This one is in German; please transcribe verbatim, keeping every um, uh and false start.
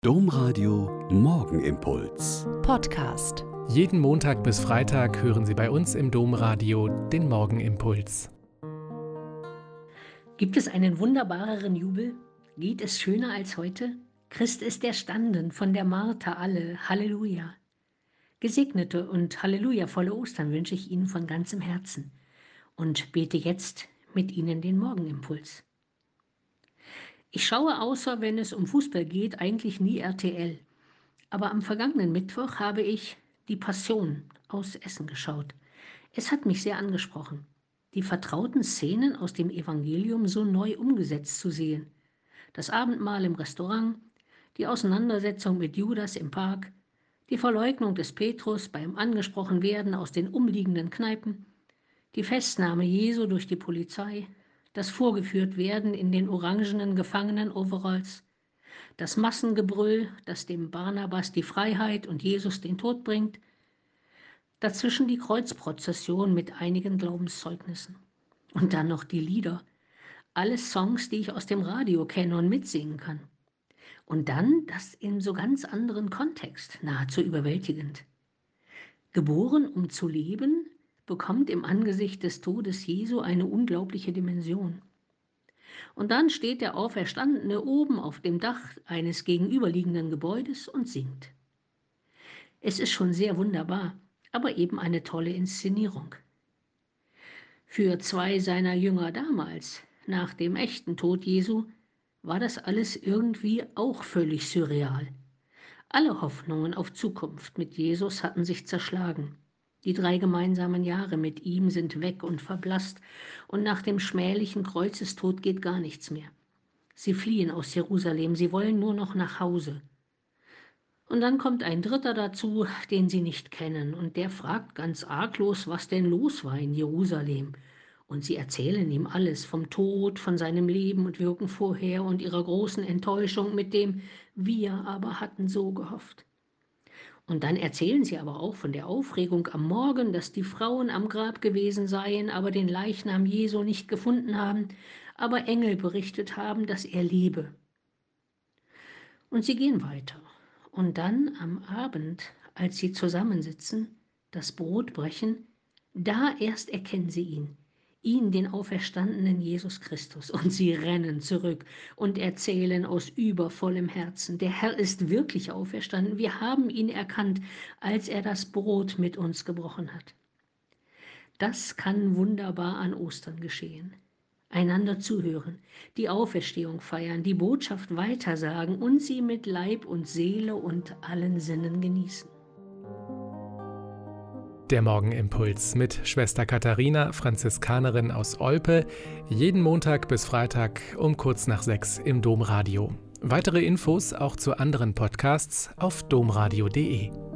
Domradio Morgenimpuls. Podcast. Jeden Montag bis Freitag hören Sie bei uns im Domradio den Morgenimpuls. Gibt es einen wunderbareren Jubel? Geht es schöner als heute? Christ ist erstanden, von der Martha alle. Halleluja. Gesegnete und hallelujavolle Ostern wünsche ich Ihnen von ganzem Herzen und bete jetzt mit Ihnen den Morgenimpuls. Ich schaue, außer wenn es um Fußball geht, eigentlich nie R T L. Aber am vergangenen Mittwoch habe ich die Passion aus Essen geschaut. Es hat mich sehr angesprochen, die vertrauten Szenen aus dem Evangelium so neu umgesetzt zu sehen. Das Abendmahl im Restaurant, die Auseinandersetzung mit Judas im Park, die Verleugnung des Petrus beim Angesprochenwerden aus den umliegenden Kneipen, die Festnahme Jesu durch die Polizei, das Vorgeführtwerden in den orangenen Gefangenen-Overalls, das Massengebrüll, das dem Barnabas die Freiheit und Jesus den Tod bringt, dazwischen die Kreuzprozession mit einigen Glaubenszeugnissen. Und dann noch die Lieder, alles Songs, die ich aus dem Radio kenne und mitsingen kann. Und dann das in so ganz anderen Kontext, nahezu überwältigend. Geboren, um zu leben, bekommt im Angesicht des Todes Jesu eine unglaubliche Dimension. Und dann steht der Auferstandene oben auf dem Dach eines gegenüberliegenden Gebäudes und singt. Es ist schon sehr wunderbar, aber eben eine tolle Inszenierung. Für zwei seiner Jünger damals, nach dem echten Tod Jesu, war das alles irgendwie auch völlig surreal. Alle Hoffnungen auf Zukunft mit Jesus hatten sich zerschlagen. Die drei gemeinsamen Jahre mit ihm sind weg und verblasst, und nach dem schmählichen Kreuzestod geht gar nichts mehr. Sie fliehen aus Jerusalem, sie wollen nur noch nach Hause. Und dann kommt ein Dritter dazu, den sie nicht kennen, und der fragt ganz arglos, was denn los war in Jerusalem. Und sie erzählen ihm alles vom Tod, von seinem Leben und Wirken vorher und ihrer großen Enttäuschung mit dem „Wir aber hatten so gehofft". Und dann erzählen sie aber auch von der Aufregung am Morgen, dass die Frauen am Grab gewesen seien, aber den Leichnam Jesu nicht gefunden haben, aber Engel berichtet haben, dass er lebe. Und sie gehen weiter. Und dann am Abend, als sie zusammensitzen, das Brot brechen, da erst erkennen sie ihn. Ihn, den auferstandenen Jesus Christus. Und sie rennen zurück und erzählen aus übervollem Herzen: Der Herr ist wirklich auferstanden. Wir haben ihn erkannt, als er das Brot mit uns gebrochen hat. Das kann wunderbar an Ostern geschehen. Einander zuhören, die Auferstehung feiern, die Botschaft weitersagen und sie mit Leib und Seele und allen Sinnen genießen. Der Morgenimpuls mit Schwester Katharina, Franziskanerin aus Olpe, jeden Montag bis Freitag um kurz nach sechs im Domradio. Weitere Infos auch zu anderen Podcasts auf domradio punkt de.